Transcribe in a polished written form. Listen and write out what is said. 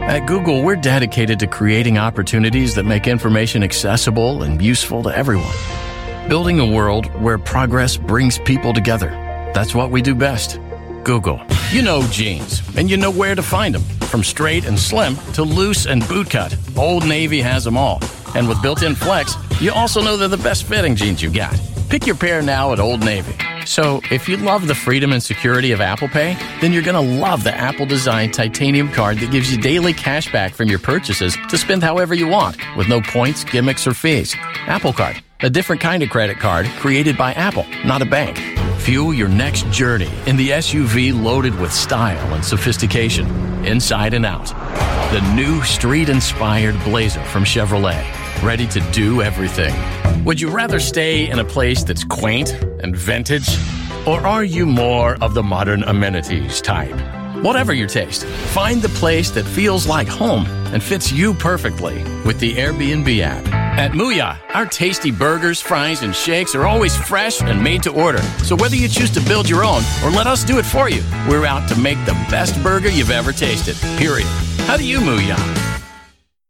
At Google, we're dedicated to creating opportunities that make information accessible and useful to everyone. Building a world where progress brings people together. That's what we do best. Google. You know jeans, and you know where to find them. From straight and slim to loose and bootcut, Old Navy has them all. And with built-in flex, you also know they're the best fitting jeans you got. Pick your pair now at Old Navy. So if you love the freedom and security of Apple Pay, then you're going to love the Apple-designed titanium card that gives you daily cash back from your purchases to spend however you want, with no points, gimmicks, or fees. Apple Card, a different kind of credit card created by Apple, not a bank. Fuel your next journey in the SUV loaded with style and sophistication, inside and out. The new street-inspired Blazer from Chevrolet, ready to do everything. Would you rather stay in a place that's quaint and vintage? Or are you more of the modern amenities type? Whatever your taste, find the place that feels like home and fits you perfectly with the Airbnb app. At Mooyah, our tasty burgers, fries, and shakes are always fresh and made to order. So whether you choose to build your own or let us do it for you, we're out to make the best burger you've ever tasted, period. How do you Mooyah?